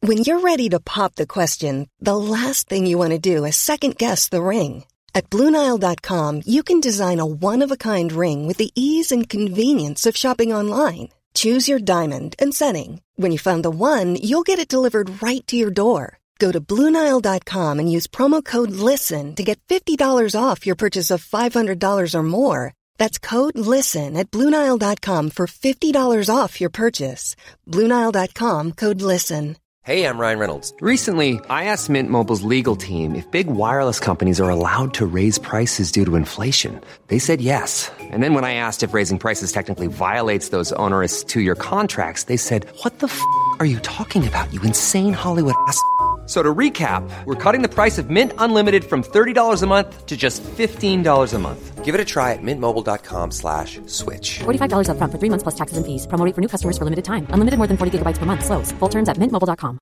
When you're ready to pop the question, the last thing you want to do is second-guess the ring. At BlueNile.com, you can design a one-of-a-kind ring with the ease and convenience of shopping online. Choose your diamond and setting. When you find the one, you'll get it delivered right to your door. Go to BlueNile.com and use promo code LISTEN to get $50 off your purchase of $500 or more. That's code LISTEN at BlueNile.com for $50 off your purchase. BlueNile.com, code LISTEN. Hey, I'm Ryan Reynolds. Recently, I asked Mint Mobile's legal team if big wireless companies are allowed to raise prices due to inflation. They said yes. And then when I asked if raising prices technically violates those onerous two-year contracts, they said, "What the f*** are you talking about, you insane Hollywood ass?" So to recap, we're cutting the price of Mint Unlimited from $30 a month to just $15 a month. Give it a try at mintmobile.com/switch. $45 up front for 3 months plus taxes and fees. Promo rate for new customers for limited time. Unlimited more than 40 gigabytes per month. Slows full terms at mintmobile.com.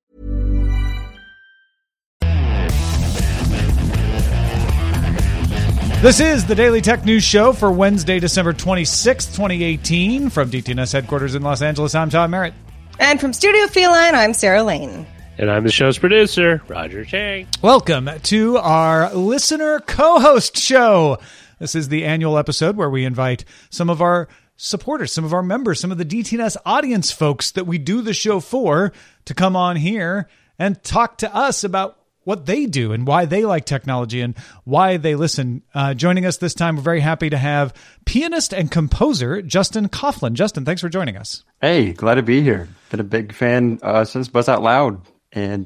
This is the Daily Tech News Show for Wednesday, December 26th, 2018. From DTNS headquarters in Los Angeles, I'm Tom Merritt. And from Studio Feline, I'm Sarah Lane. And I'm the show's producer, Roger Chang. Welcome to our listener co-host show. This is the annual episode where we invite some of our supporters, some of our members, some of the DTNS audience folks that we do the show for to come on here and talk to us about what they do and why they like technology and why they listen. Joining us this time, we're very happy to have pianist and composer Justin Coughlin. Justin, thanks for joining us. Hey, glad to be here. Been a big fan since Buzz Out Loud and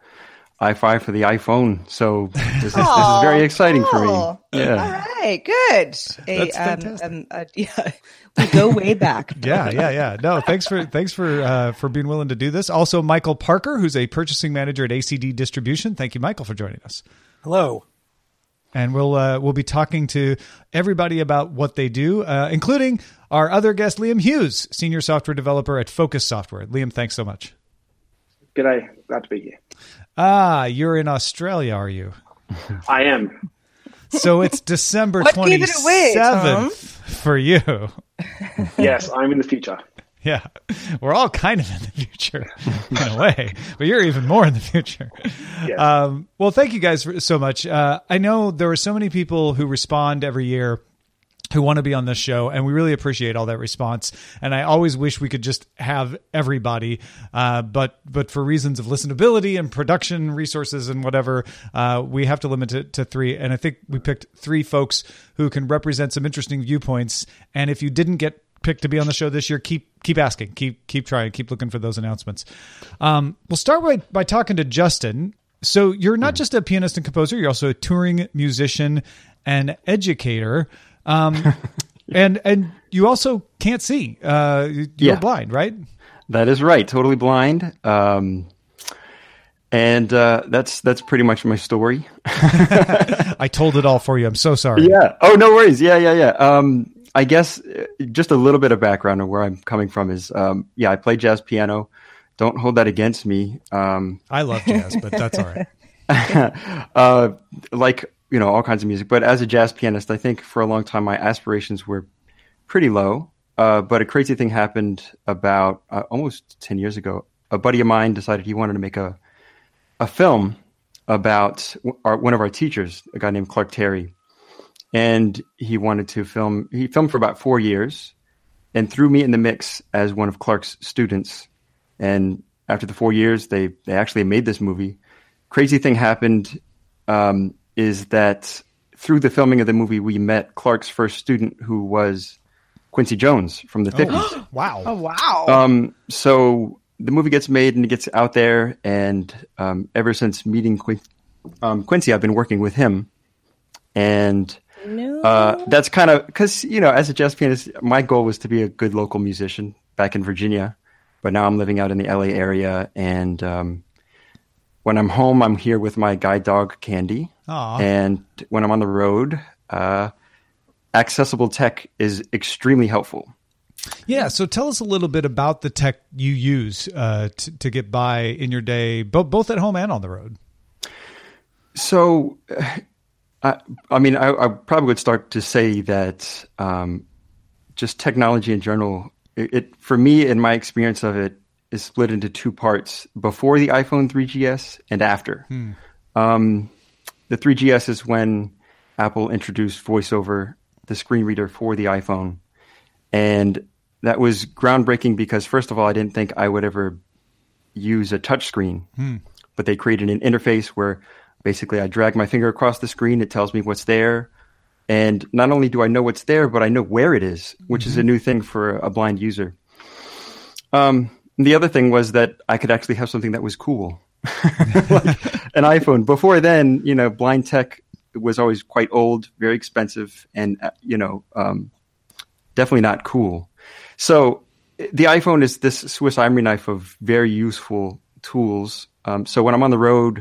i5 for the iPhone. So this is very exciting for me. Yeah. All right, good. That's fantastic. Yeah, we go way back. Yeah. No, thanks for being willing to do this. Also, Michael Parker, who's a purchasing manager at ACD Distribution. Thank you, Michael, for joining us. Hello. And we'll be talking to everybody about what they do, including our other guest, Liam Hughes, senior software developer at Focus Software. Liam, thanks so much. G'day. Glad to be here. You're in Australia, are you? I am. So it's December What gave it away, 27th for you. Yes, I'm in the future. Yeah, we're all kind of in the future in a way, but you're even more in the future. Yes. Well, thank you guys so much. I know there are so many people who respond every year who want to be on this show, and we really appreciate all that response. And I always wish we could just have everybody, but for reasons of listenability and production resources and whatever, we have to limit it to 3. And I think we picked 3 folks who can represent some interesting viewpoints. And if you didn't get picked to be on the show this year, keep asking, keep trying, keep looking for those announcements. We'll start by talking to Justin. So you're not just a pianist and composer, you're also a touring musician and educator. And you also can't see. You're blind, right? That is right. Totally blind. And that's pretty much my story. I told it all for you. I'm so sorry. Yeah. Oh, no worries. Yeah. I guess just a little bit of background on where I'm coming from is, I play jazz piano. Don't hold that against me. I love jazz, but that's all right. All kinds of music. But as a jazz pianist, I think for a long time, my aspirations were pretty low. But a crazy thing happened about almost 10 years ago. A buddy of mine decided he wanted to make a film about one of our teachers, a guy named Clark Terry. And he wanted to film. He filmed for about 4 years and threw me in the mix as one of Clark's students. And after the 4 years, they actually made this movie. Crazy thing happened is that through the filming of the movie, we met Clark's first student, who was Quincy Jones from the 50s. Wow. Oh, wow. So the movie gets made and it gets out there. And ever since meeting Quincy, I've been working with him. And that's kind of because, as a jazz pianist, my goal was to be a good local musician back in Virginia. But now I'm living out in the LA area. And when I'm home, I'm here with my guide dog, Candy. Aww. And when I'm on the road, accessible tech is extremely helpful. Yeah, so tell us a little bit about the tech you use to get by in your day, both at home and on the road. So, I probably would start to say that just technology in general, it for me, in my experience of it, is split into two parts: before the iPhone 3GS and after. The 3GS is when Apple introduced VoiceOver, the screen reader for the iPhone. And that was groundbreaking because, first of all, I didn't think I would ever use a touch screen. But they created an interface where basically I drag my finger across the screen, it tells me what's there. And not only do I know what's there, but I know where it is, which is a new thing for a blind user. The other thing was that I could actually have something that was cool, like an iPhone. Before then, blind tech was always quite old, very expensive, and, definitely not cool. So the iPhone is this Swiss Army knife of very useful tools. So when I'm on the road,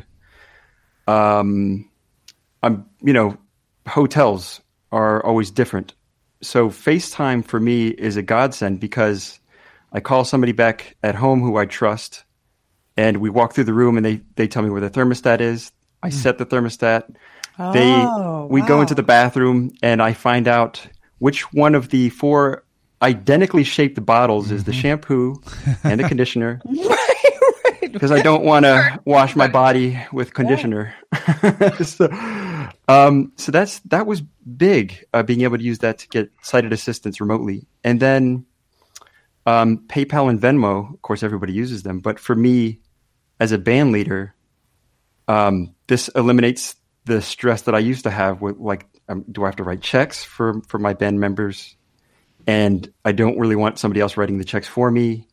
hotels are always different. So FaceTime for me is a godsend because I call somebody back at home who I trust, and we walk through the room and they tell me where the thermostat is. I set the thermostat. We go into the bathroom and I find out which one of the 4 identically shaped bottles is the shampoo and the conditioner. Because I don't want to wash my body with conditioner. So that was big, being able to use that to get sighted assistance remotely. And then PayPal and Venmo, of course, everybody uses them. But for me, as a band leader, this eliminates the stress that I used to have with, do I have to write checks for my band members? And I don't really want somebody else writing the checks for me.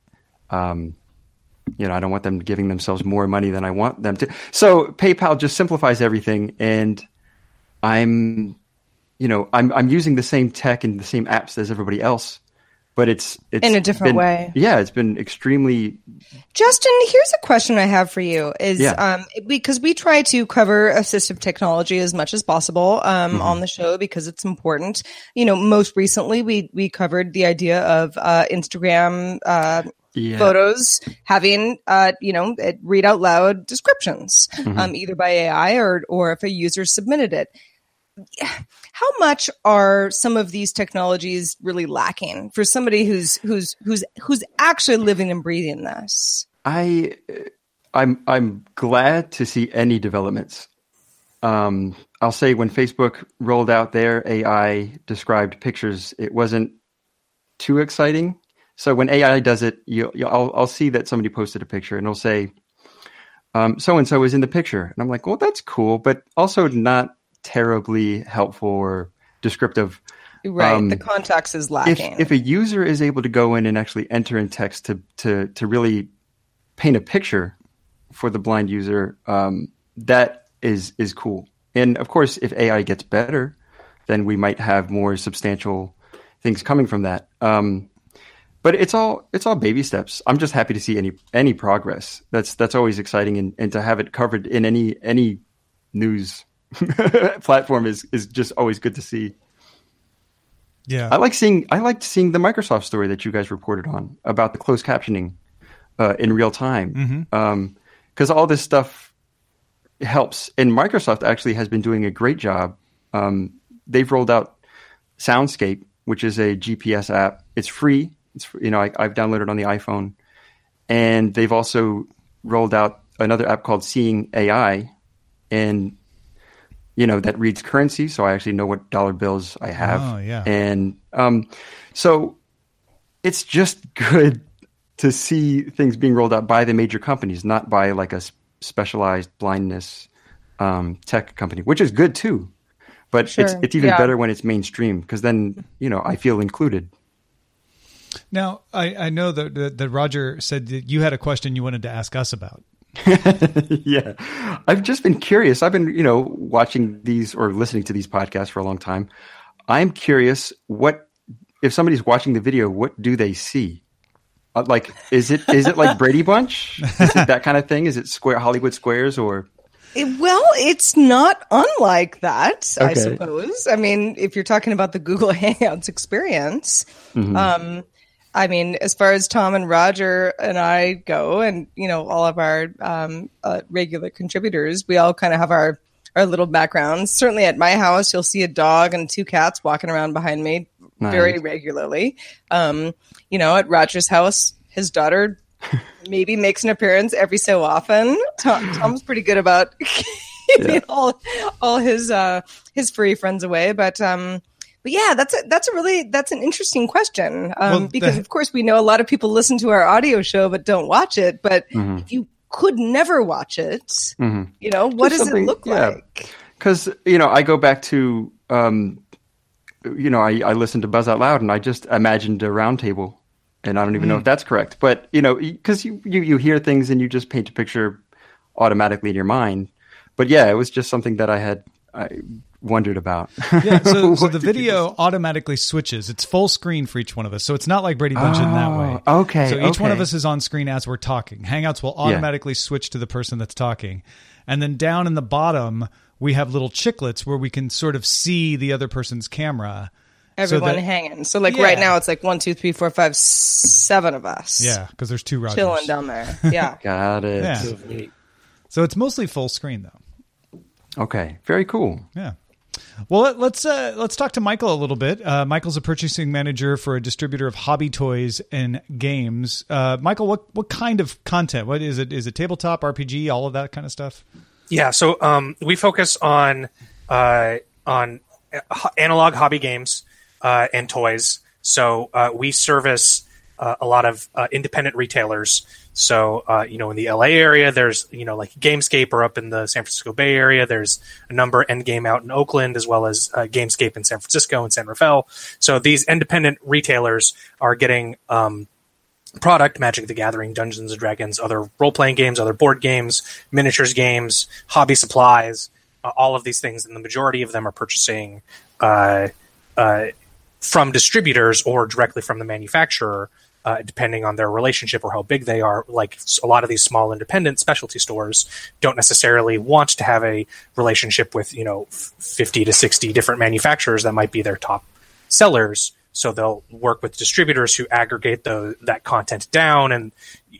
I don't want them giving themselves more money than I want them to. So PayPal just simplifies everything, and I'm using the same tech and the same apps as everybody else, but it's in a different way. Yeah, it's been extremely. Justin, here's a question I have for you: because we try to cover assistive technology as much as possible on the show because it's important. Most recently we covered the idea of Instagram. Photos having, read out loud descriptions, either by AI or if a user submitted it. How much are some of these technologies really lacking for somebody who's actually living and breathing this? I'm glad to see any developments. I'll say when Facebook rolled out their AI described pictures, it wasn't too exciting. So when AI does it, I'll see that somebody posted a picture and it'll say, so-and-so is in the picture. And I'm like, well, that's cool, but also not terribly helpful or descriptive. Right. The context is lacking. If a user is able to go in and actually enter in text to really paint a picture for the blind user, that is cool. And of course, if AI gets better, then we might have more substantial things coming from that. But it's all baby steps. I'm just happy to see any progress. That's always exciting, and to have it covered in any news platform is just always good to see. Yeah, I liked seeing the Microsoft story that you guys reported on about the closed captioning in real time, because all this stuff helps. And Microsoft actually has been doing a great job. They've rolled out Soundscape, which is a GPS app. It's free. I've downloaded it on the iPhone, and they've also rolled out another app called Seeing AI, and that reads currency, so I actually know what dollar bills I have. Oh, yeah. And so it's just good to see things being rolled out by the major companies, not by like a specialized blindness tech company, which is good too. But Sure. it's even better when it's mainstream, because then I feel included. Now, I know that Roger said that you had a question you wanted to ask us about. Yeah. I've just been curious. I've been, watching these or listening to these podcasts for a long time. I'm curious, if somebody's watching the video, what do they see? Is it like Brady Bunch? Is it that kind of thing? Is it Hollywood Squares or? Well, it's not unlike that, Okay. I suppose. I mean, if you're talking about the Google Hangouts experience, as far as Tom and Roger and I go, and all of our regular contributors, we all kind of have our little backgrounds. Certainly, at my house, you'll see a dog and 2 cats walking around behind me very regularly. At Roger's house, his daughter maybe makes an appearance every so often. Tom's pretty good about keeping all his furry friends away, but yeah, that's an interesting question, because of course we know a lot of people listen to our audio show but don't watch it. But if you could never watch it, what does it look like? Because I go back to I listened to Buzz Out Loud and I just imagined a round table, and I don't even know if that's correct. But because you hear things and you just paint a picture automatically in your mind. But yeah, it was just something that I wondered about. Yeah, so the video automatically switches. It's full screen for each one of us. So it's not like Brady Bunch in that way. Okay. So each one of us is on screen as we're talking. Hangouts will automatically switch to the person that's talking. And then down in the bottom, we have little chiclets where we can sort of see the other person's camera. Everyone hanging. So right now it's like 1, 2, 3, 4, 5, 7 of us. Yeah, because there's 2 Rogers. Chilling down there. Yeah. Got it. Yeah. So it's mostly full screen though. Okay. Very cool. Yeah. Well, let's talk to Michael a little bit. Michael's a purchasing manager for a distributor of hobby toys and games. Michael, what kind of content? What is it? Is it tabletop, RPG, all of that kind of stuff? Yeah, so we focus on analog hobby games and toys. So we service a lot of independent retailers. So in the LA area, there's like Gamescape, or up in the San Francisco Bay Area, there's a number, Endgame out in Oakland, as well as Gamescape in San Francisco and San Rafael. So these independent retailers are getting product, Magic the Gathering, Dungeons and Dragons, other role-playing games, other board games, miniatures games, hobby supplies, all of these things, and the majority of them are purchasing from distributors or directly from the manufacturer, depending on their relationship or how big they are. Like a lot of these small independent specialty stores don't necessarily want to have a relationship with 50 to 60 different manufacturers that might be their top sellers. So they'll work with distributors who aggregate that content down and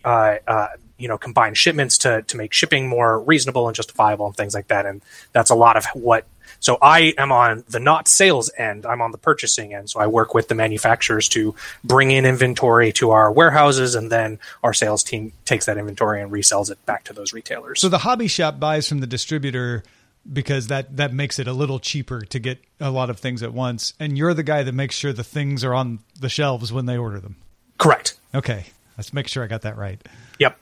combine shipments to make shipping more reasonable and justifiable and things like that. And that's a lot of what. So I am on the not sales end. I'm on the purchasing end. So I work with the manufacturers to bring in inventory to our warehouses, and then our sales team takes that inventory and resells it back to those retailers. So the hobby shop buys from the distributor because that makes it a little cheaper to get a lot of things at once. And you're the guy that makes sure the things are on the shelves when they order them. Correct. Okay. Let's make sure I got that right. Yep.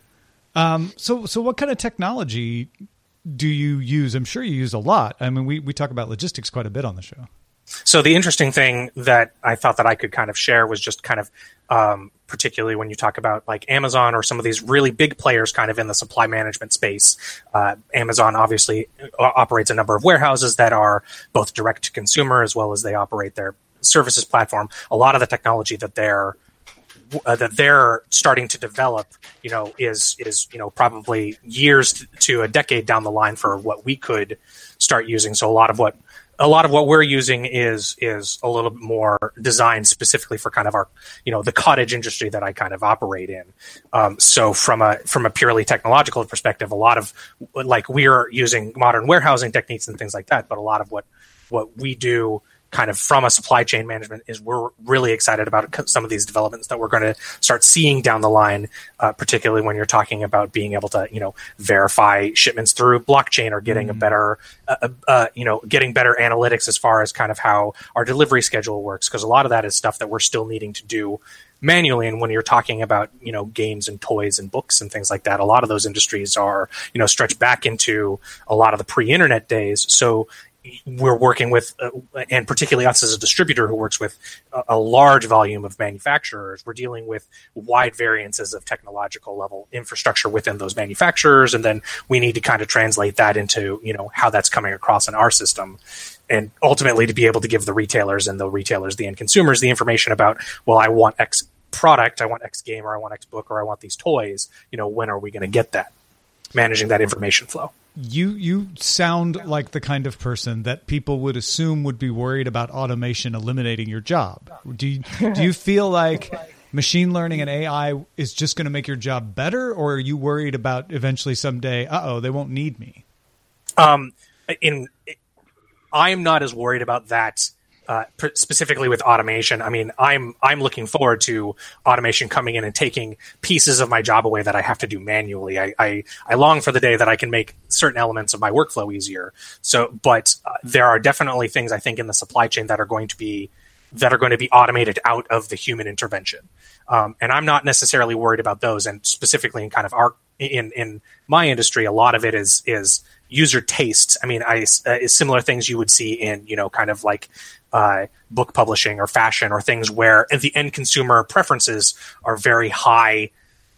So what kind of technology do you use? I'm sure you use a lot. I mean, we talk about logistics quite a bit on the show. So the interesting thing that I thought that I could kind of share was just kind of, particularly when you talk about like Amazon or some of these really big players kind of in the supply management space. Amazon obviously operates a number of warehouses that are both direct to consumer as well as they operate their services platform. A lot of the technology that they're starting to develop, is probably years to a decade down the line for what we could start using. So a lot of what we're using is a little bit more designed specifically for kind of our, the cottage industry that I kind of operate in. So from a purely technological perspective, a lot of like we are using modern warehousing techniques and things like that, but a lot of what we do kind of from a supply chain management is we're really excited about some of these developments that we're going to start seeing down the line, particularly when you're talking about being able to, verify shipments through blockchain or getting a better, getting better analytics as far as kind of how our delivery schedule works. Because a lot of that is stuff that we're still needing to do manually. And when you're talking about, games and toys and books and things like that, a lot of those industries are, stretched back into a lot of the pre-internet days. So we're working with, and particularly us as a distributor who works with a large volume of manufacturers, we're dealing with wide variances of technological level infrastructure within those manufacturers. And then we need to kind of translate that into, how that's coming across in our system. And ultimately to be able to give the retailers, the end consumers, the information about, well, I want X product, I want X game, or I want X book, or I want these toys, when are we going to get that? Managing that information flow. You sound like the kind of person that people would assume would be worried about automation eliminating your job. Do you feel like machine learning and AI is just going to make your job better, or are you worried about eventually someday, they won't need me? I'm not as worried about that specifically with automation. I mean, I'm looking forward to automation coming in and taking pieces of my job away that I have to do manually. I long for the day that I can make certain elements of my workflow easier. But there are definitely things I think in the supply chain that are going to be automated out of the human intervention. And I'm not necessarily worried about those. And specifically in kind of in my industry, a lot of it is user tastes. I mean, similar things you would see in, kind of like book publishing or fashion or things where the end consumer preferences are very high,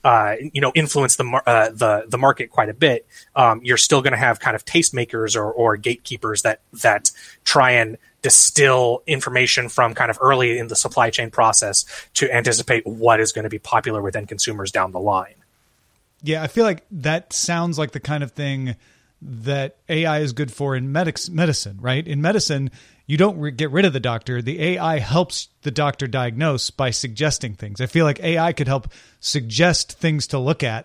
influence the market quite a bit. You're still going to have kind of tastemakers or gatekeepers that try and distill information from kind of early in the supply chain process to anticipate what is going to be popular with end consumers down the line. Yeah, I feel like that sounds like the kind of thing that AI is good for in medicine, right? In medicine, you don't get rid of the doctor. The AI helps the doctor diagnose by suggesting things. I feel like AI could help suggest things to look at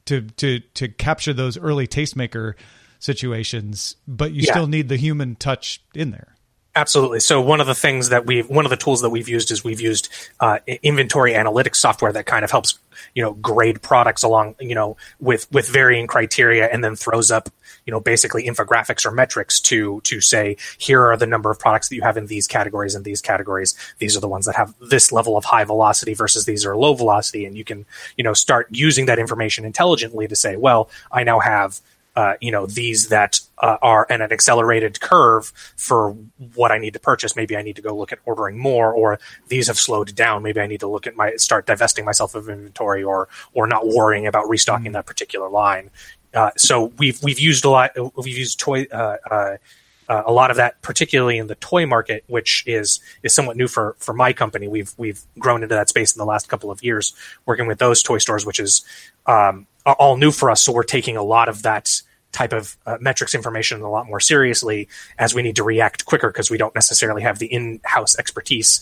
to capture those early tastemaker situations, but you still need the human touch in there. Absolutely. So one of the tools that we've used is inventory analytics software that kind of helps, grade products along, with varying criteria, and then throws up, basically infographics or metrics to say, here are the number of products that you have in these categories and these categories. These are the ones that have this level of high velocity versus these are low velocity. And you can, start using that information intelligently to say, well, I now have these that are in an accelerated curve for what I need to purchase. Maybe I need to go look at ordering more, or these have slowed down. Maybe I need to look at start divesting myself of inventory, or not worrying about restocking that particular line. So we've used a lot. We've used a lot of that, particularly in the toy market, which is somewhat new for my company. We've grown into that space in the last couple of years, working with those toy stores, which is all new for us. So we're taking a lot of that type of metrics information a lot more seriously, as we need to react quicker because we don't necessarily have the in-house expertise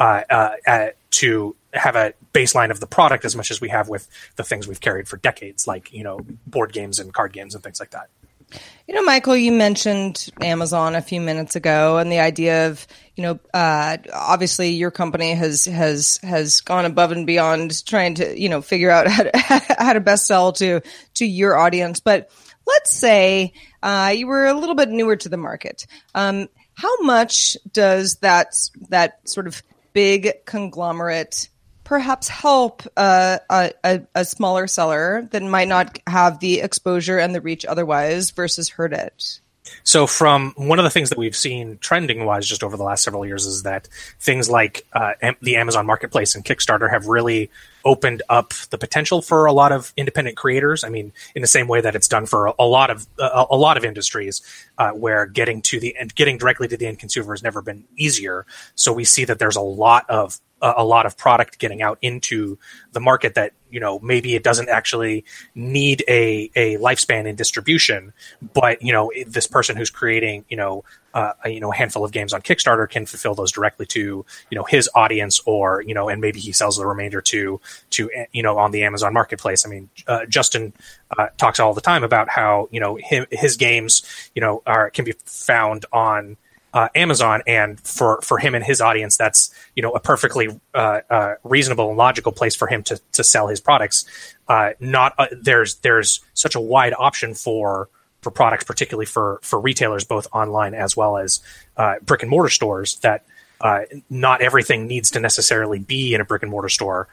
to have a baseline of the product as much as we have with the things we've carried for decades, like, board games and card games and things like that. Michael, you mentioned Amazon a few minutes ago, and the idea of, obviously your company has gone above and beyond trying to, figure out how to best sell to your audience. But let's say you were a little bit newer to the market. How much does that sort of big conglomerate perhaps help a smaller seller that might not have the exposure and the reach otherwise versus hurt it? So from one of the things that we've seen trending wise just over the last several years is that things like the Amazon Marketplace and Kickstarter have really opened up the potential for a lot of independent creators. I mean, in the same way that it's done for a lot of industries, where getting directly to the end consumer has never been easier. So we see that there's a lot of product getting out into the market that, maybe it doesn't actually need a lifespan in distribution, but, this person who's creating, a handful of games on Kickstarter can fulfill those directly to, his audience, or, and maybe he sells the remainder to, on the Amazon Marketplace. I mean, Justin talks all the time about how, his games, can be found on Amazon, and for him and his audience, that's a perfectly reasonable and logical place for him to sell his products. There's such a wide option for products, particularly for retailers, both online as well as brick and mortar stores, that not everything needs to necessarily be in a brick and mortar store.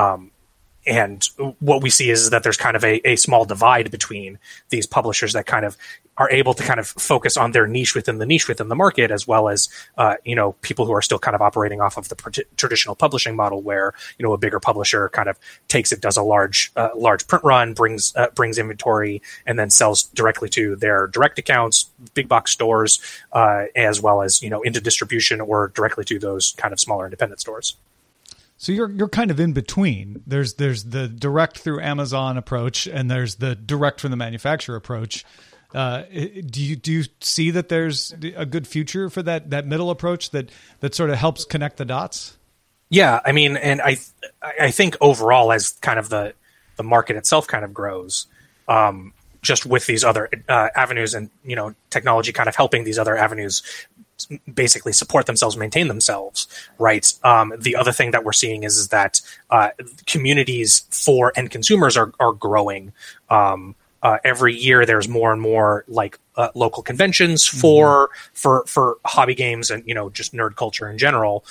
And what we see is that there's kind of a small divide between these publishers that kind of are able to kind of focus on their niche within the market, as well as, people who are still kind of operating off of the traditional publishing model, where, a bigger publisher kind of does a large print run, brings inventory, and then sells directly to their direct accounts, big box stores, as well as, into distribution or directly to those kind of smaller independent stores. So you're kind of in between. There's the direct through Amazon approach, and there's the direct from the manufacturer approach. Do you see that there's a good future for that middle approach that sort of helps connect the dots? Yeah, I mean, and I think overall, as kind of the market itself kind of grows, just with these other avenues, and technology kind of helping these other avenues basically support themselves, maintain themselves, right? The other thing that we're seeing is that communities for end consumers are growing. Every year, there's more and more like local conventions for hobby games and just nerd culture in general.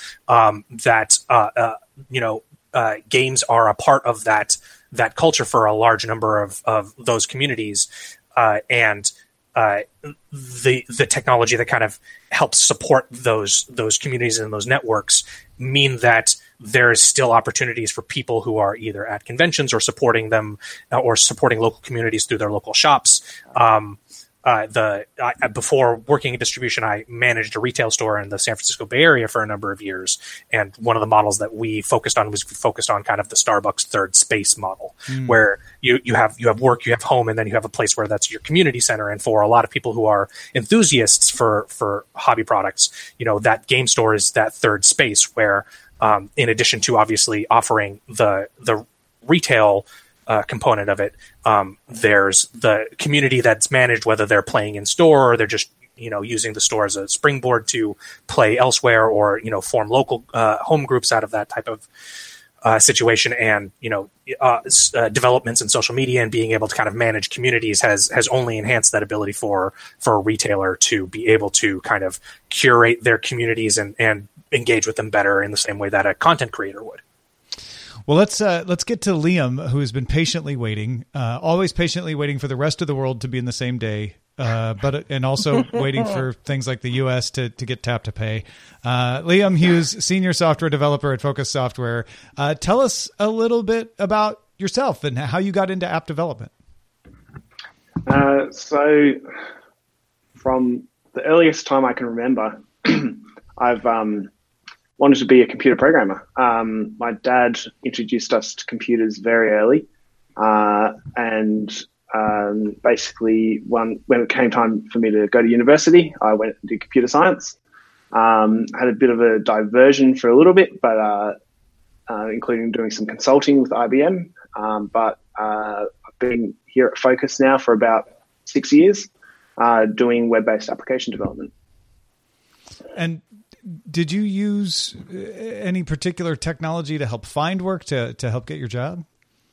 Games are a part of that culture for a large number of those communities, and the technology that kind of helps support those communities and those networks mean that there is still opportunities for people who are either at conventions or supporting them or supporting local communities through their local shops. Before working in distribution, I managed a retail store in the San Francisco Bay Area for a number of years. And one of the models that we focused on kind of the Starbucks third space model, where you have work, you have home, and then you have a place where that's your community center. And for a lot of people who are enthusiasts for hobby products, that game store is that third space where, in addition to obviously offering the retail component of it, there's the community that's managed, whether they're playing in store or they're just using the store as a springboard to play elsewhere, or form local home groups out of that type of situation. And developments in social media and being able to kind of manage communities has only enhanced that ability for a retailer to be able to kind of curate their communities and engage with them better in the same way that a content creator would. Well, let's get to Liam, who has been patiently waiting, always patiently waiting for the rest of the world to be in the same day, and also waiting for things like the U.S. to get tap to pay. Liam Hughes, senior software developer at Focus Software. Tell us a little bit about yourself and how you got into app development. So, from the earliest time I can remember, I've wanted to be a computer programmer. My dad introduced us to computers very early. Basically, when it came time for me to go to university, I went and did computer science. Had a bit of a diversion for a little bit, but including doing some consulting with IBM. But I've been here at Focus now for about 6 years, doing web-based application development. And did you use any particular technology to help find work, to help get your job?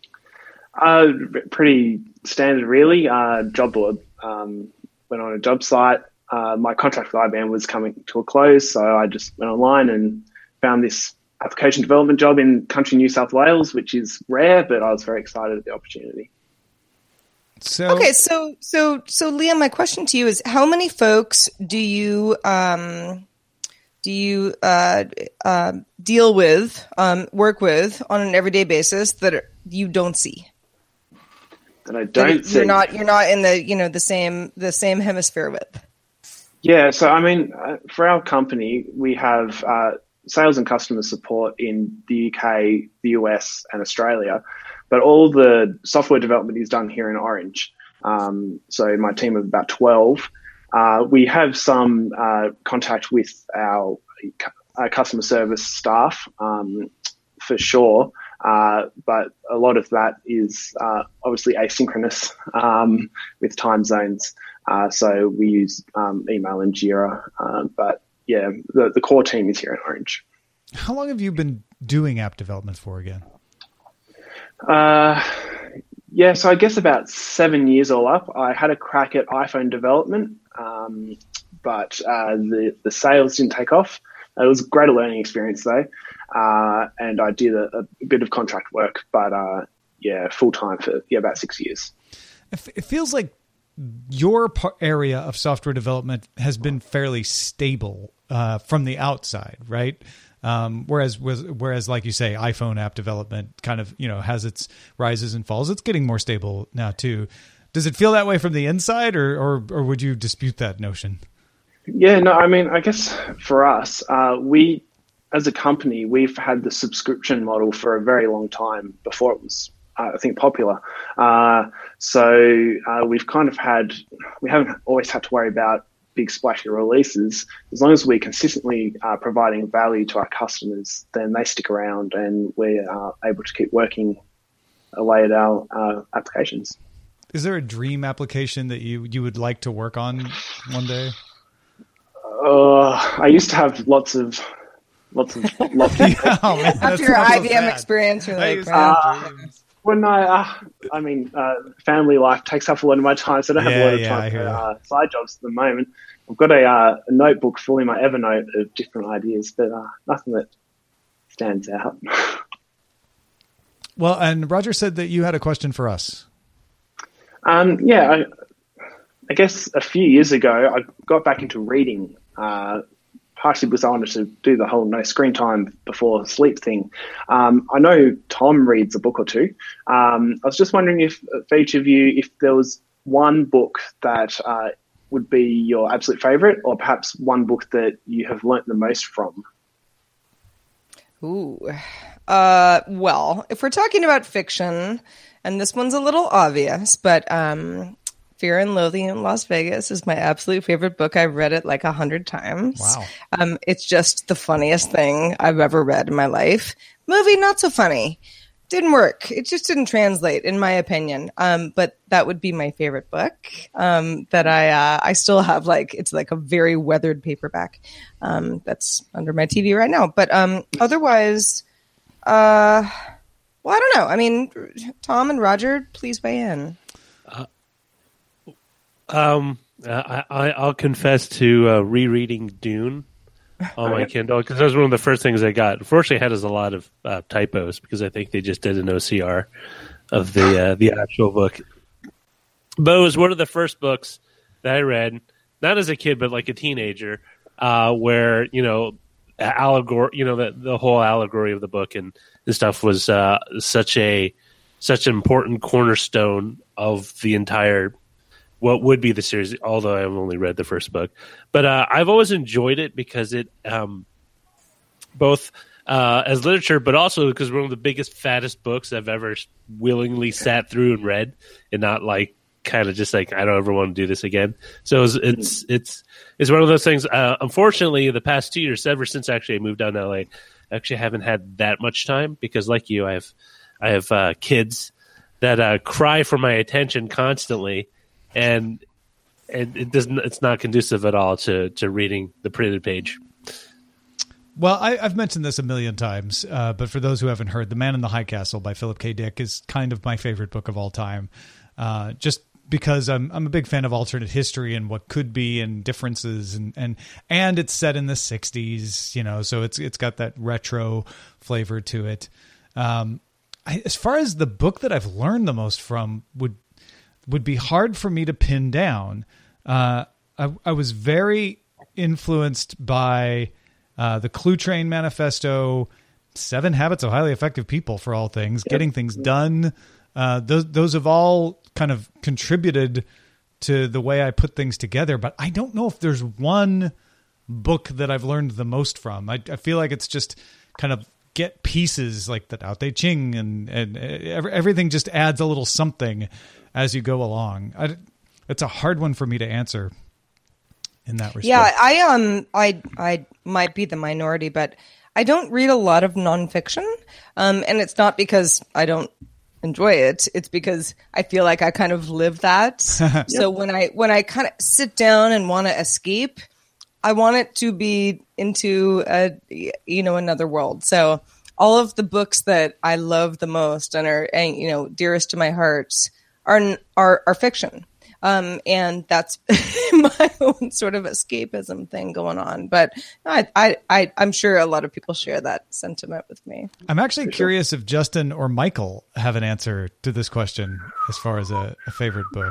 Pretty standard, really. Job board. Went on a job site. My contract with IBM was coming to a close, so I just went online and found this application development job in country New South Wales, which is rare, but I was very excited at the opportunity. So Liam, my question to you is: how many folks do you deal with, work with on an everyday basis that you don't see? That I don't see. You're not in the same hemisphere with. Yeah, so I mean, for our company, we have sales and customer support in the UK, the US, and Australia, but all the software development is done here in Orange. So my team of about 12. We have some contact with our customer service staff, for sure, but a lot of that is obviously asynchronous with time zones. So we use email and Jira, but yeah, the core team is here in Orange. How long have you been doing app development for again? Yeah, so I guess about 7 years all up. I had a crack at iPhone development, but the sales didn't take off. It was a great learning experience though, and I did a bit of contract work, but full time for about 6 years. It feels like your area of software development has been fairly stable from the outside, right? Whereas like you say, iPhone app development kind of, has its rises and falls. It's getting more stable now too. Does it feel that way from the inside, or would you dispute that notion? Yeah, no, I mean, I guess for us, we, as a company, we've had the subscription model for a very long time before it was, I think, popular. So we've kind of we haven't always had to worry about big splashy releases. As long as we're consistently providing value to our customers, then they stick around and we're able to keep working away at our applications. Is there a dream application that you would like to work on one day? I used to have lots of. Oh, man, After your IBM experience, you're like, when family life takes up a lot of my time, so I don't have a lot of time for side jobs at the moment. I've got a notebook full in my Evernote of different ideas, but nothing that stands out. Well, and Roger said that you had a question for us. I guess a few years ago, I got back into reading, partially because I wanted to do the whole no screen time before sleep thing. I know Tom reads a book or two. I was just wondering if, for each of you, if there was one book that would be your absolute favorite, or perhaps one book that you have learnt the most from. Ooh. Well, if we're talking about fiction, and this one's a little obvious, but Fear and Loathing in Las Vegas is my absolute favorite book. I've read it like 100 times. Wow. It's just the funniest thing I've ever read in my life. Movie, not so funny. Didn't work. It just didn't translate, in my opinion. But that would be my favorite book that I still have. Like, it's like a very weathered paperback that's under my TV right now. But otherwise, well, I don't know. I mean, Tom and Roger, please weigh in. I'll confess to rereading Dune on my Kindle, because that was one of the first things I got. Unfortunately, it has a lot of typos, because I think they just did an OCR of the actual book. But it was one of the first books that I read, not as a kid, but like a teenager, where, the whole allegory of the book and stuff was such an important cornerstone of the entire what would be the series, although I've only read the first book. But I've always enjoyed it because it both as literature, but also because one of the biggest, fattest books I've ever willingly sat through and read, and not like kind of just like, I don't ever want to do this again. So it's one of those things. Unfortunately, the past 2 years, ever since actually I moved down to LA, I actually haven't had that much time, because like you, I have kids that cry for my attention constantly. And it's not conducive at all to reading the printed page. Well, I've mentioned this a million times, but for those who haven't heard, The Man in the High Castle by Philip K. Dick is kind of my favorite book of all time, just because I'm a big fan of alternate history and what could be and differences, and it's set in the 60s, so it's got that retro flavor to it. As far as the book that I've learned the most from would be hard for me to pin down. I was very influenced by the Clue Train Manifesto, 7 Habits of Highly Effective People, for all things, Getting Things Done. Those have all kind of contributed to the way I put things together, but I don't know if there's one book that I've learned the most from. I feel like it's just kind of get pieces like the Tao Te Ching, and everything just adds a little something as you go along. It's a hard one for me to answer in that respect. Yeah, I might be the minority, but I don't read a lot of nonfiction, and it's not because I don't enjoy it. It's because I feel like I kind of live that. So when I kind of sit down and want to escape, I want it to be into another world. So all of the books that I love the most and are dearest to my heart are fiction. And that's my own sort of escapism thing going on. But I'm sure a lot of people share that sentiment with me. I'm actually curious if Justin or Michael have an answer to this question as far as a favorite book.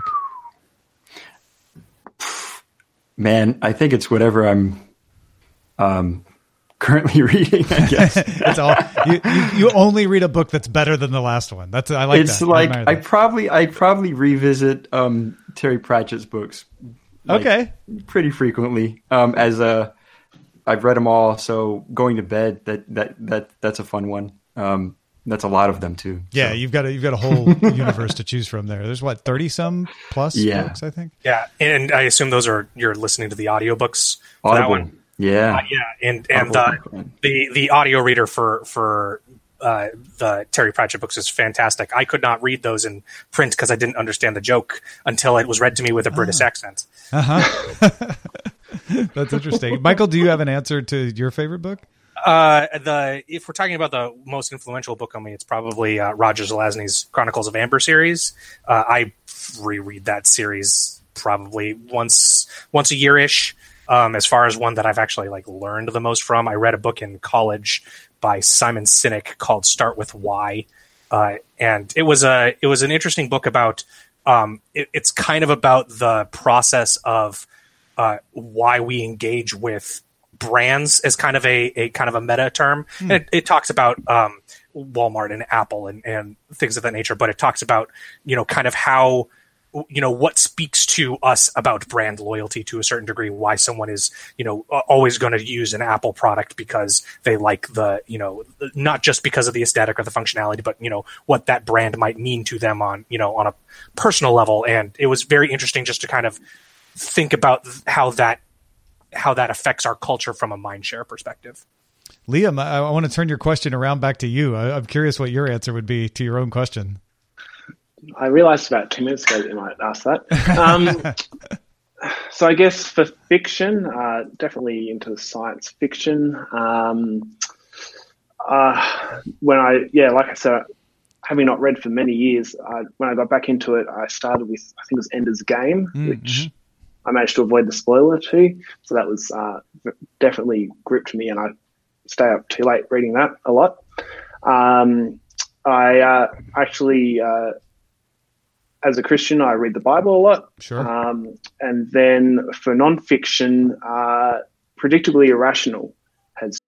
Man, I think it's whatever I'm currently reading, I guess. That's all. You only read a book that's better than the last one. I like it's that. Like I probably revisit Terry Pratchett's books. Okay. Pretty frequently. I've read them all, so going to bed that's a fun one. That's a lot of them too. Yeah, so. You've got a whole universe to choose from there. There's 30 some plus books, I think. Yeah, and I assume you're listening to the audiobooks for Audible. that one. Yeah, and the audio reader for the Terry Pratchett books is fantastic. I could not read those in print because I didn't understand the joke until it was read to me with a British accent. That's interesting. Michael, do you have an answer to your favorite book? If we're talking about the most influential book on me, it's probably Roger Zelazny's Chronicles of Amber series. I reread that series probably once a year-ish. As far as one that I've actually learned the most from, I read a book in college by Simon Sinek called Start with Why, and it was an interesting book about. It's kind of about the process of why we engage with brands as kind of a meta term. It talks about Walmart and Apple and things of that nature, but it talks about kind of how what speaks to us about brand loyalty to a certain degree, why someone is always going to use an Apple product because they like the not just because of the aesthetic or the functionality, but what that brand might mean to them on on a personal level. And it was very interesting just to kind of think about how that affects our culture from a mindshare perspective. Liam, I want to turn your question around back to you. I'm curious what your answer would be to your own question. I realized about 2 minutes ago that you might ask that. So I guess for fiction, definitely into the science fiction. Like I said, having not read for many years, when I got back into it, I started with, I think it was Ender's Game, which I managed to avoid the spoiler too. So that was definitely gripped me, and I stay up too late reading that a lot. I actually, as a Christian, I read the Bible a lot. Sure. And then for nonfiction, Predictably Irrational has.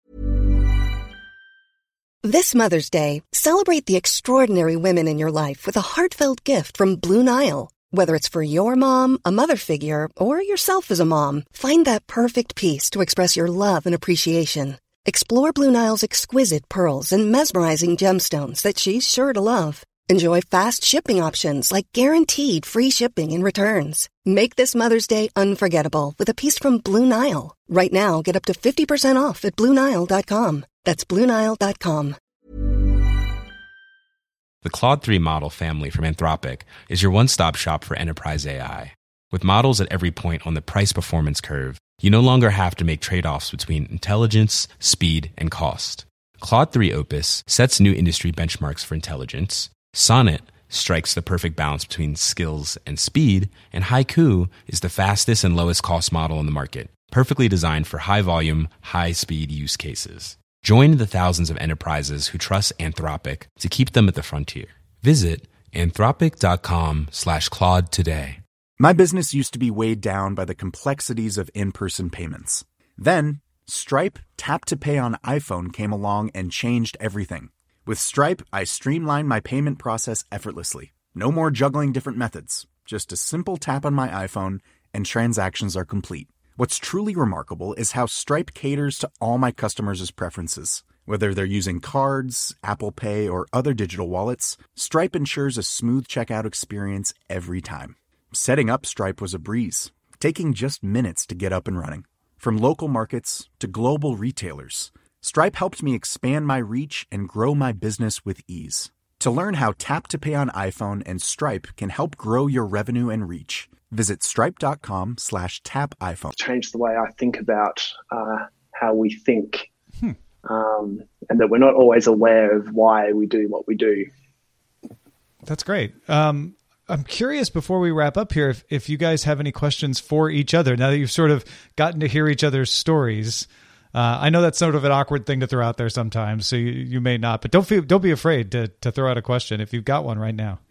This Mother's Day, celebrate the extraordinary women in your life with a heartfelt gift from Blue Nile. Whether it's for your mom, a mother figure, or yourself as a mom, find that perfect piece to express your love and appreciation. Explore Blue Nile's exquisite pearls and mesmerizing gemstones that she's sure to love. Enjoy fast shipping options like guaranteed free shipping and returns. Make this Mother's Day unforgettable with a piece from Blue Nile. Right now, get up to 50% off at BlueNile.com. That's BlueNile.com. The Claude 3 model family from Anthropic is your one-stop shop for enterprise AI. With models at every point on the price-performance curve, you no longer have to make trade-offs between intelligence, speed, and cost. Claude 3 Opus sets new industry benchmarks for intelligence. Sonnet strikes the perfect balance between skills and speed, and Haiku is the fastest and lowest cost model on the market, perfectly designed for high-volume, high-speed use cases. Join the thousands of enterprises who trust Anthropic to keep them at the frontier. Visit anthropic.com/Claude today. My business used to be weighed down by the complexities of in-person payments. Then, Stripe Tap to Pay on iPhone came along and changed everything. With Stripe, I streamlined my payment process effortlessly. No more juggling different methods. Just a simple tap on my iPhone and transactions are complete. What's truly remarkable is how Stripe caters to all my customers' preferences. Whether they're using cards, Apple Pay, or other digital wallets, Stripe ensures a smooth checkout experience every time. Setting up Stripe was a breeze, taking just minutes to get up and running. From local markets to global retailers, Stripe helped me expand my reach and grow my business with ease. To learn how Tap to Pay on iPhone and Stripe can help grow your revenue and reach, visit stripe.com/tapiphone. Change the way I think about how we think, and that we're not always aware of why we do what we do. That's great. I'm curious before we wrap up here, if you guys have any questions for each other, now that you've sort of gotten to hear each other's stories. I know that's sort of an awkward thing to throw out there sometimes, so you may not, but don't be afraid to throw out a question if you've got one right now.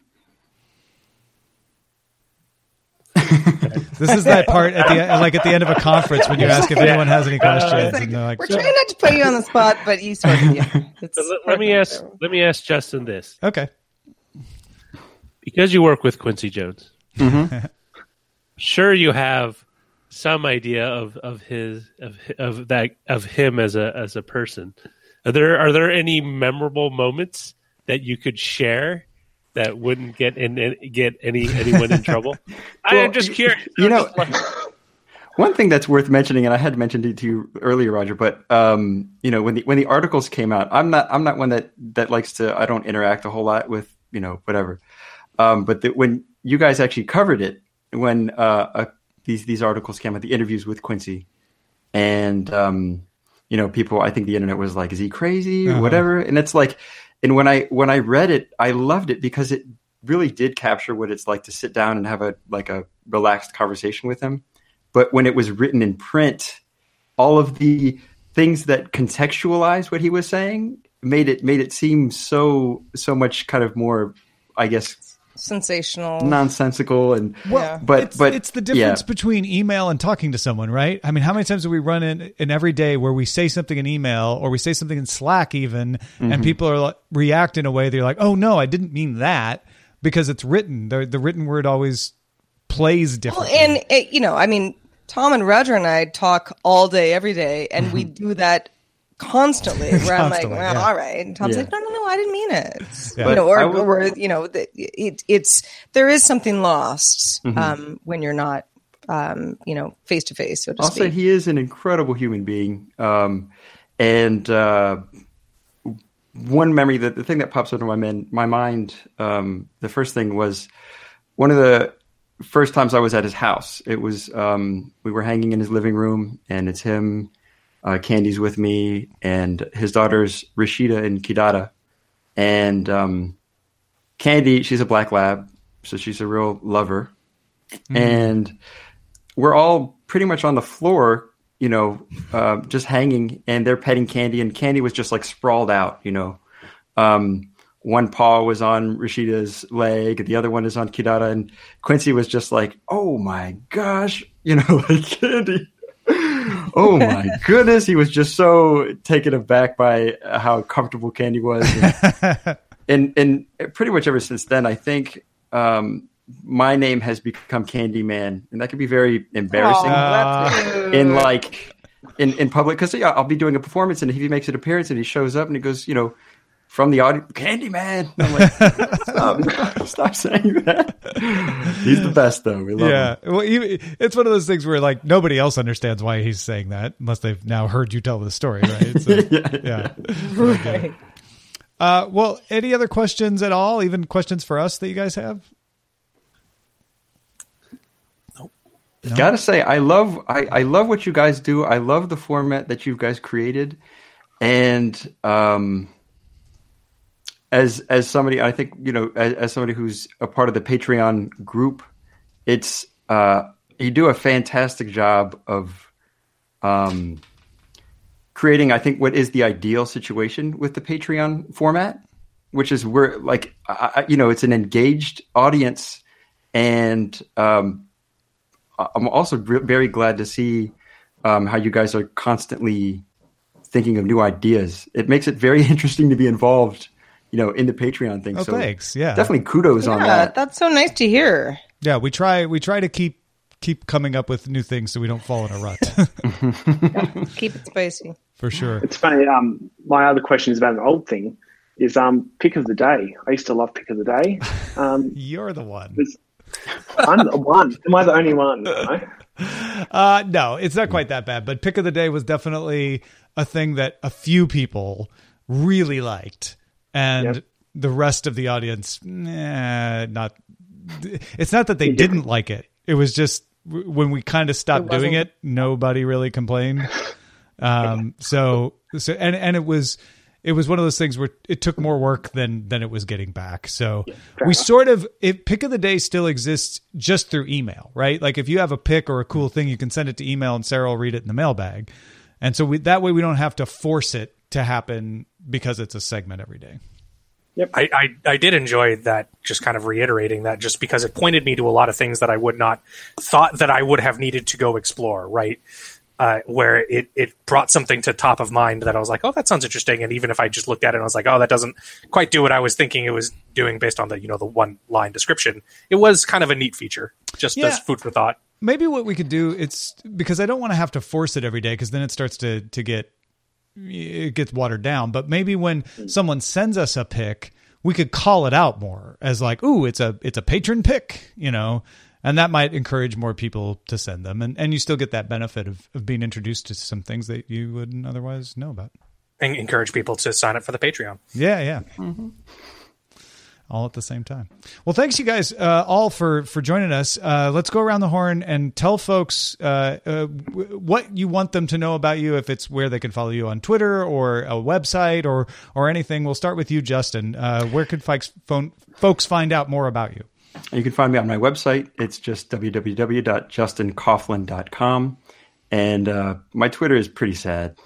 This is that part at the end of a conference when you ask if anyone has any questions. And they're like, we're trying not to put you on the spot, but you sort of. Yeah, let me ask Justin this. Okay. Because you work with Quincy Jones, sure you have some idea of him as a person. Are there any memorable moments that you could share that wouldn't get anyone in trouble? Well, I'm just curious. One thing that's worth mentioning, and I had mentioned it to you earlier, Roger, but when the articles came out, I'm not one that likes to. I don't interact a whole lot with whatever. But when you guys actually covered it, when these articles came out, the interviews with Quincy, and people, I think the internet was like, is he crazy or whatever? And it's like, and when I read it, I loved it because it really did capture what it's like to sit down and have a relaxed conversation with him. But when it was written in print, all of the things that contextualize what he was saying made it seem so much kind of more, I guess, sensational, nonsensical, and but it's the difference between email and talking to someone, right? I mean, how many times do we run in every day where we say something in email or we say something in Slack even, and people are like, react in a way they're like, oh no, I didn't mean that, because it's written. The written word always plays differently. Well, and I mean, Tom and Roger and I talk all day, every day, and we do that constantly. Where I'm like, well, all right, and Tom's like, no, I didn't mean it. There is something lost when you're not, face to face. So to speak. I'll say he is an incredible human being, and one memory, the thing that pops into my mind, the first thing was one of the first times I was at his house. It was we were hanging in his living room, and it's him. Candy's with me, and his daughters Rashida and Kidada. And Candy, she's a black lab, so she's a real lover. And we're all pretty much on the floor, just hanging, and they're petting Candy, and Candy was just like sprawled out, one paw was on Rashida's leg, the other one is on Kidada, and Quincy was just like, oh my gosh, like Candy. Oh my goodness. He was just so taken aback by how comfortable Candy was. And pretty much ever since then, I think my name has become Candyman, and that can be very embarrassing in public. Because I'll be doing a performance, and if he makes an appearance and he shows up and he goes, from the audience, Candyman. I'm like, stop saying that. He's the best, though. We love him. Well, it's one of those things where like nobody else understands why he's saying that unless they've now heard you tell the story, right? So, right. Well, any other questions at all? Even questions for us that you guys have? Nope. Gotta say, I love what you guys do. I love the format that you guys created, and as somebody, I think, as somebody who's a part of the Patreon group, it's you do a fantastic job of creating, I think, what is the ideal situation with the Patreon format, which is where, like, it's an engaged audience, and I'm also very glad to see how you guys are constantly thinking of new ideas. It makes it very interesting to be involved in the Patreon thing. Oh, so thanks. Yeah. Definitely kudos on that. That's so nice to hear. Yeah, we try to keep coming up with new things so we don't fall in a rut. Keep it spicy. For sure. It's funny. My other question is about an old thing. Is pick of the day. I used to love pick of the day. You're the one. I'm the one. Am I the only one? No, it's not quite that bad. But pick of the day was definitely a thing that a few people really liked. And the rest of the audience, not. It's not that they didn't like it. It was just when we kind of stopped doing it, nobody really complained. So it was one of those things where it took more work than it was getting back. So we sort of, pick of the day still exists just through email, right? Like if you have a pick or a cool thing, you can send it to email and Sarah will read it in the mailbag. And so that way we don't have to force it to happen because it's a segment every day. Yep. I did enjoy that, just kind of reiterating that, just because it pointed me to a lot of things that I would not thought that I would have needed to go explore, right? Where it brought something to top of mind that I was like, oh, that sounds interesting. And even if I just looked at it and I was like, oh, that doesn't quite do what I was thinking it was doing based on the one line description, it was kind of a neat feature, just as food for thought. Maybe what we could do, it's because I don't want to have to force it every day, because then it starts to get, it gets watered down. But maybe when someone sends us a pick, we could call it out more as like, ooh, it's a patron pick, and that might encourage more people to send them. And you still get that benefit of being introduced to some things that you wouldn't otherwise know about. And encourage people to sign up for the Patreon. Yeah. Mm-hmm. all at the same time. Well, thanks you guys all for joining us. Let's go around the horn and tell folks what you want them to know about you, if it's where they can follow you on Twitter or a website or anything. We'll start with you, Justin. Where could folks find out more about you? You can find me on my website. It's just www.justincoughlin.com. And my Twitter is pretty sad.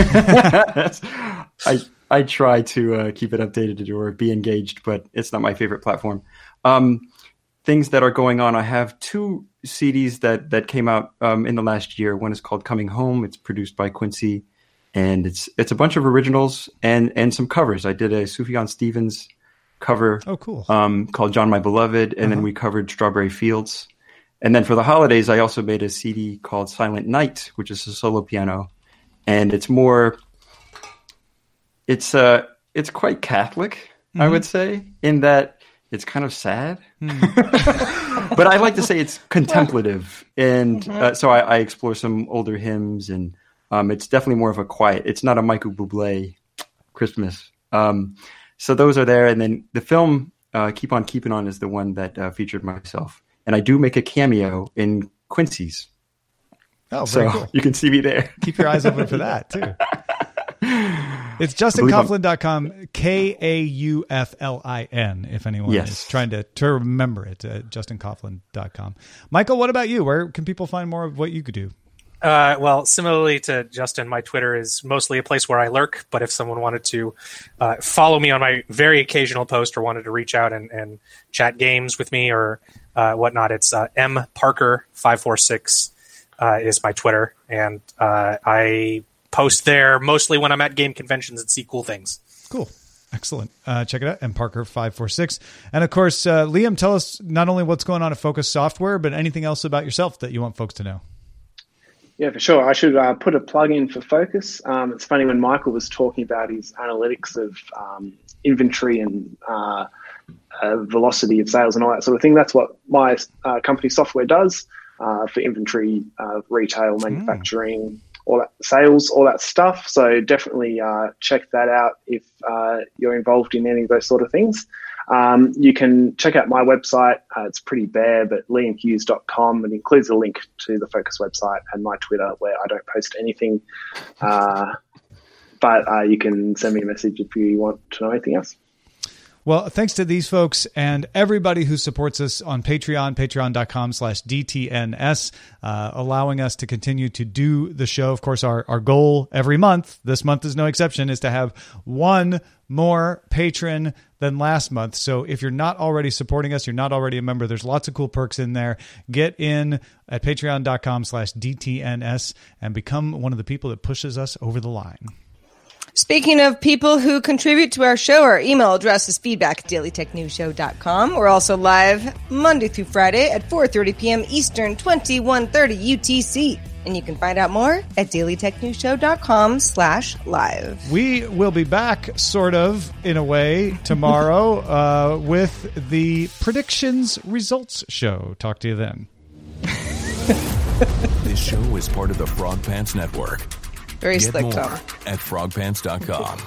I try to keep it updated or be engaged, but it's not my favorite platform. Things that are going on. I have 2 CDs that came out in the last year. One is called Coming Home. It's produced by Quincy, and it's a bunch of originals and some covers. I did a Sufjan Stevens cover. Oh, cool. Called John My Beloved, and then we covered Strawberry Fields. And then for the holidays, I also made a CD called Silent Night, which is a solo piano, and it's more. It's quite Catholic, I would say, in that it's kind of sad. But I like to say it's contemplative, and so I explore some older hymns, and it's definitely more of a quiet. It's not a Michael Bublé Christmas. So those are there, and then the film Keep On Keeping On is the one that featured myself. And I do make a cameo in Quincy's. Oh, very cool. You can see me there. Keep your eyes open for that, too. It's justincoughlin.com, Kauflin, if anyone is trying to remember it, justincoughlin.com. Michael, what about you? Where can people find more of what you could do? Well, similarly to Justin, my Twitter is mostly a place where I lurk, but if someone wanted to follow me on my very occasional post or wanted to reach out and chat games with me or whatnot, it's mparker546 is my Twitter, and I post there mostly when I'm at game conventions and see cool things. Cool. Excellent. Check it out, mparker546. And of course, Liam, tell us not only what's going on at Focus Software, but anything else about yourself that you want folks to know. Yeah, for sure. I should put a plug in for Focus. It's funny when Michael was talking about his analytics of inventory and velocity of sales and all that sort of thing. That's what my company software does for inventory, retail, manufacturing, all that sales, all that stuff. So definitely check that out if you're involved in any of those sort of things. You can check out my website. It's pretty bare, but liamhughes.com. It includes a link to the Focus website and my Twitter, where I don't post anything. But you can send me a message if you want to know anything else. Well, thanks to these folks and everybody who supports us on Patreon, patreon.com/DTNS, allowing us to continue to do the show. Of course, our goal every month, this month is no exception, is to have one more patron than last month. So if you're not already supporting us, you're not already a member, there's lots of cool perks in there. Get in at patreon.com/DTNS and become one of the people that pushes us over the line. Speaking of people who contribute to our show, our email address is feedback@dailytechnewsshow.com. We're also live Monday through Friday at 4:30 p.m. Eastern, 21:30 UTC. And you can find out more at dailytechnewsshow.com/live. We will be back, sort of, in a way, tomorrow with the predictions results show. Talk to you then. This show is part of the Frog Pants Network. Very Get slick, more Tom. at frogpants.com.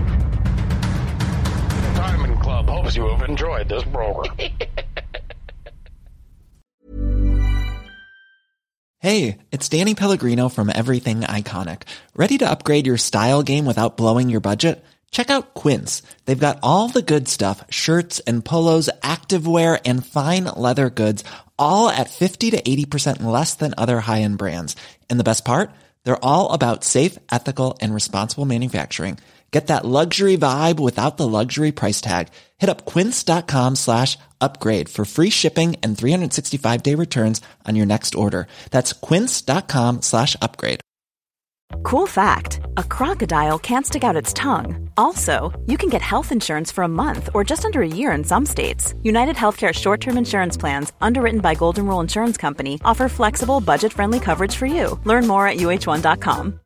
Diamond Club hopes you have enjoyed this program. Hey, it's Danny Pellegrino from Everything Iconic. Ready to upgrade your style game without blowing your budget? Check out Quince. They've got all the good stuff, shirts and polos, activewear, and fine leather goods, all at 50 to 80% less than other high-end brands. And the best part? They're all about safe, ethical, and responsible manufacturing. Get that luxury vibe without the luxury price tag. Hit up quince.com/upgrade for free shipping and 365-day returns on your next order. That's quince.com/upgrade. Cool fact, a crocodile can't stick out its tongue. Also, you can get health insurance for a month or just under a year in some states. United Healthcare short-term insurance plans, underwritten by Golden Rule Insurance Company, offer flexible, budget-friendly coverage for you. Learn more at uh1.com.